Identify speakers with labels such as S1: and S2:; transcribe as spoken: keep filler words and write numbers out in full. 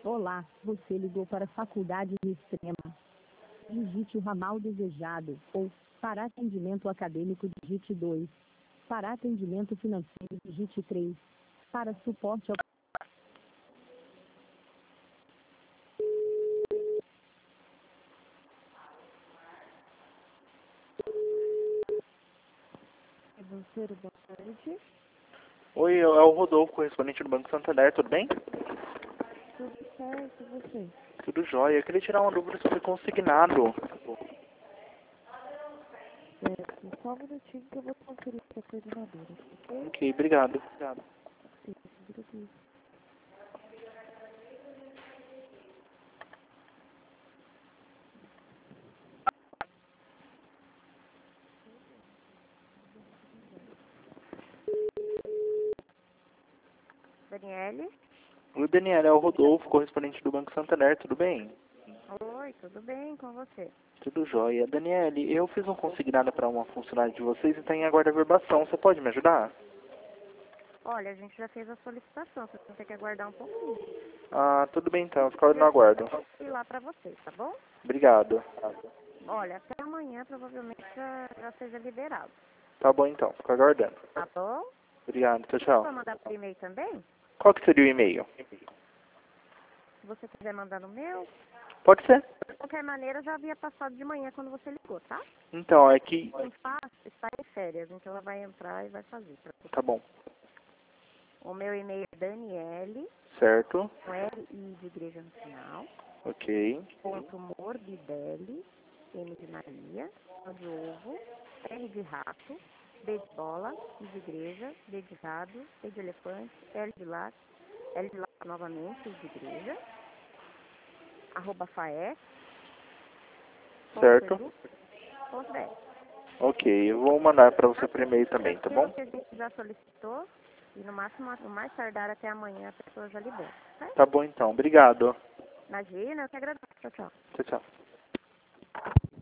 S1: Olá, você ligou para a Faculdade de Extrema. Digite o ramal desejado, ou, para atendimento acadêmico, digite dois. Para atendimento financeiro, digite três. Para suporte ao... Financeiro, boa tarde.
S2: Oi, é o Rodolfo, correspondente do Banco Santander, tudo bem?
S1: Tudo certo, e você?
S2: Tudo jóia. Eu queria tirar uma dúvida sobre consignado.
S1: Certo, só um minutinho que eu vou conferir para a coordenadora, ok?
S2: Ok, obrigado. Obrigado.
S1: Sim, obrigado. Daniele?
S2: Oi, Daniela, é o Rodolfo, correspondente do Banco Santander, tudo bem?
S1: Oi, tudo bem com você?
S2: Tudo jóia. Daniele, eu fiz um consignado para uma funcionária de vocês e está em aguarda verbação. Você pode me ajudar?
S1: Olha, a gente já fez a solicitação, você vai ter que aguardar um pouquinho.
S2: Ah, tudo bem então, fico no aguardo.
S1: Ir lá para você, tá bom?
S2: Obrigado.
S1: Olha, até amanhã provavelmente já, já seja liberado,
S2: Tá bom então, fico aguardando.
S1: tá bom?
S2: Obrigado, tchau,
S1: Você
S2: tchau.
S1: vai mandar por e-mail também?
S2: Qual que seria o e-mail?
S1: Se você quiser mandar no meu,
S2: Pode ser.
S1: de qualquer maneira já havia passado de manhã quando você ligou, tá?
S2: Então, é que...
S1: Quem faz está em férias, então ela vai entrar e vai fazer. pra você.
S2: Tá bom.
S1: O meu e-mail é Daniele,
S2: Certo.
S1: com L I de igreja no final,
S2: Ok.
S1: ponto Morbidelli, M de Maria, O de ovo, R de rato, B de bola, I de igreja, D de dado, E de elefante, L de lápis, L de lápis novamente, I de igreja, arroba faes, ponto
S2: Certo.
S1: edu, ponto br.
S2: Ok, eu vou mandar para você por e-mail também, tá bom?
S1: Pelo que a gente já solicitou, e no máximo, no mais tardar até amanhã, a pessoa já libera, certo?
S2: Tá bom então, obrigado.
S1: Imagina, eu que agradeço. Tchau, tchau.
S2: Tchau, tchau.